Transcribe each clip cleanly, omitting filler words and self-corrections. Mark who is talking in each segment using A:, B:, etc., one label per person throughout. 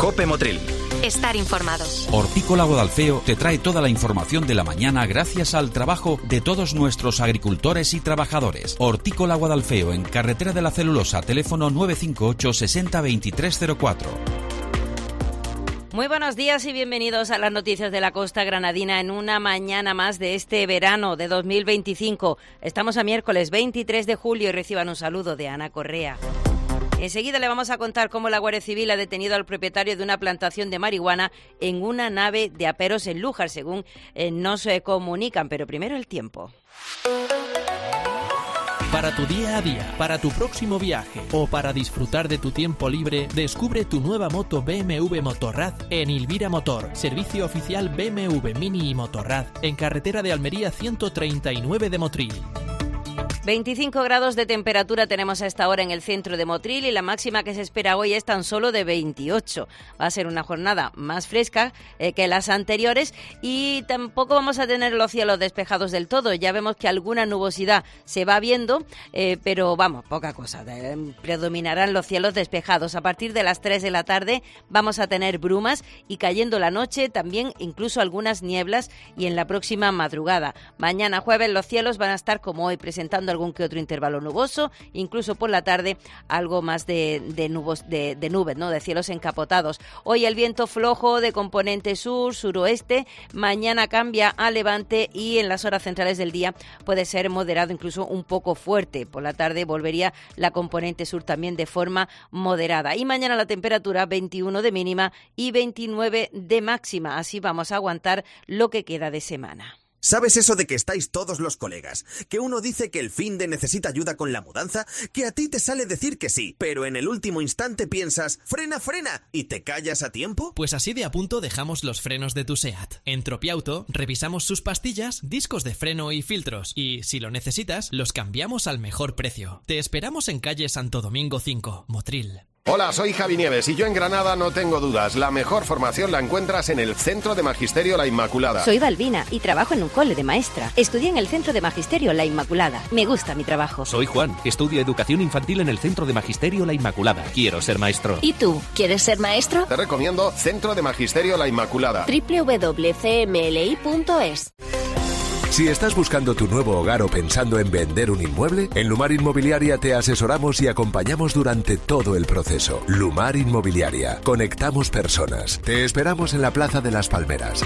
A: COPE Motril.
B: Estar informados.
C: Hortícola Guadalfeo te trae toda la información de la mañana gracias al trabajo de todos nuestros agricultores y trabajadores. Hortícola Guadalfeo, en Carretera de la Celulosa, teléfono 958 60 2304.
D: Muy buenos días y bienvenidos a las noticias de la costa granadina en una mañana más de este verano de 2025. Estamos a miércoles 23 de julio y reciban un saludo de Ana Correa. Enseguida le vamos a contar cómo la Guardia Civil ha detenido al propietario de una plantación de marihuana en una nave de aperos en Lújar, según nos comunican. Pero primero el tiempo.
E: Para tu día a día, para tu próximo viaje o para disfrutar de tu tiempo libre, descubre tu nueva moto BMW Motorrad en Ilvira Motor, servicio oficial BMW Mini y Motorrad, en carretera de Almería 139 de Motril.
D: 25 grados de temperatura tenemos a esta hora en el centro de Motril y la máxima que se espera hoy es tan solo de 28. Va a ser una jornada más fresca que las anteriores y tampoco vamos a tener los cielos despejados del todo. Ya vemos que alguna nubosidad se va viendo, pero vamos, poca cosa. Predominarán los cielos despejados. A partir de las 3 de la tarde vamos a tener brumas y cayendo la noche también incluso algunas nieblas y en la próxima madrugada. Mañana jueves los cielos van a estar como hoy, presentando algún que otro intervalo nuboso, incluso por la tarde algo más de nubes, ¿no? De cielos encapotados. Hoy el viento flojo de componente sur, suroeste, mañana cambia a levante y en las horas centrales del día puede ser moderado, incluso un poco fuerte. Por la tarde volvería la componente sur también de forma moderada. Y mañana la temperatura 21 de mínima y 29 de máxima. Así vamos a aguantar lo que queda de semana.
F: ¿Sabes eso de que estáis todos los colegas? Que uno dice que el finde necesita ayuda con la mudanza, que a ti te sale decir que sí, pero en el último instante piensas ¡frena, frena! ¿Y te callas a tiempo?
E: Pues así de a punto dejamos los frenos de tu SEAT. En Tropiauto revisamos sus pastillas, discos de freno y filtros y, si lo necesitas, los cambiamos al mejor precio. Te esperamos en calle Santo Domingo 5, Motril.
G: Hola, soy Javi Nieves y yo en Granada no tengo dudas. La mejor formación la encuentras en el Centro de Magisterio La Inmaculada.
H: Soy Balbina y trabajo en un cole de maestra. Estudié en el Centro de Magisterio La Inmaculada. Me gusta mi trabajo.
I: Soy Juan. Estudio Educación Infantil en el Centro de Magisterio La Inmaculada. Quiero ser maestro.
H: ¿Y tú? ¿Quieres ser maestro?
G: Te recomiendo Centro de Magisterio La Inmaculada.
H: www.cmli.es.
J: Si estás buscando tu nuevo hogar o pensando en vender un inmueble, en Lumar Inmobiliaria te asesoramos y acompañamos durante todo el proceso. Lumar Inmobiliaria. Conectamos personas. Te esperamos en la Plaza de las Palmeras.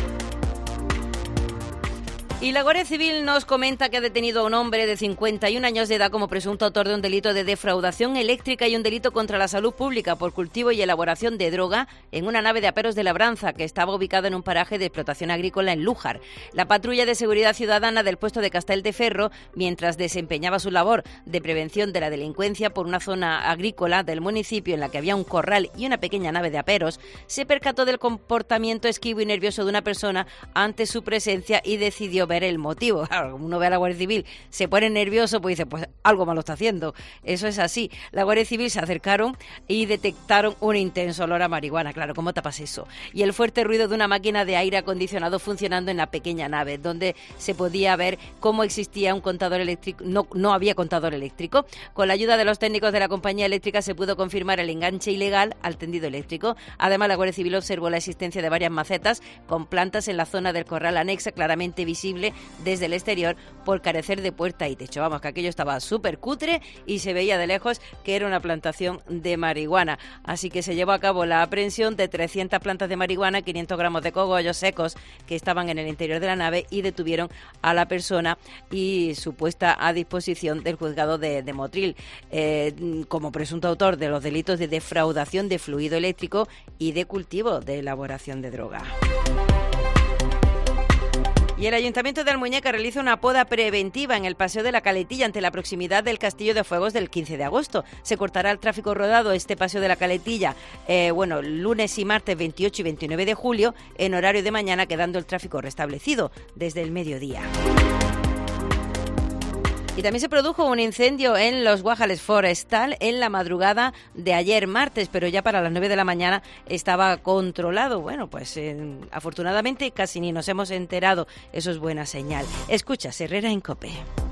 D: Y la Guardia Civil nos comenta que ha detenido a un hombre de 51 años de edad como presunto autor de un delito de defraudación eléctrica y un delito contra la salud pública por cultivo y elaboración de droga en una nave de aperos de labranza que estaba ubicada en un paraje de explotación agrícola en Lújar. La patrulla de seguridad ciudadana del puesto de Castelldeferro, mientras desempeñaba su labor de prevención de la delincuencia por una zona agrícola del municipio en la que había un corral y una pequeña nave de aperos, se percató del comportamiento esquivo y nervioso de una persona ante su presencia y decidió ver el motivo. Claro, uno ve a la Guardia Civil, se pone nervioso, pues dice, pues algo malo está haciendo. Eso es así. La Guardia Civil se acercaron y detectaron un intenso olor a marihuana. Claro, ¿cómo tapas eso? Y el fuerte ruido de una máquina de aire acondicionado funcionando en la pequeña nave, donde se podía ver cómo existía un contador eléctrico. No había contador eléctrico. Con la ayuda de los técnicos de la compañía eléctrica se pudo confirmar el enganche ilegal al tendido eléctrico. Además, la Guardia Civil observó la existencia de varias macetas con plantas en la zona del corral anexa, claramente visible desde el exterior por carecer de puerta y techo. Vamos, que aquello estaba súper cutre y se veía de lejos que era una plantación de marihuana. Así que se llevó a cabo la aprehensión de 300 plantas de marihuana, 500 gramos de cogollos secos que estaban en el interior de la nave y detuvieron a la persona y su puesta a disposición del juzgado de Motril como presunto autor de los delitos de defraudación de fluido eléctrico y de cultivo de elaboración de droga. Y el Ayuntamiento de Almuñécar realiza una poda preventiva en el Paseo de la Caletilla ante la proximidad del Castillo de Fuegos del 15 de agosto. Se cortará el tráfico rodado este Paseo de la Caletilla, lunes y martes 28 y 29 de julio, en horario de mañana, quedando el tráfico restablecido desde el mediodía. Y también se produjo un incendio en Los Guajales Forestal en la madrugada de ayer martes, pero ya para las 9 de la mañana estaba controlado. Bueno, pues afortunadamente casi ni nos hemos enterado. Eso es buena señal. Escucha, Herrera en COPE.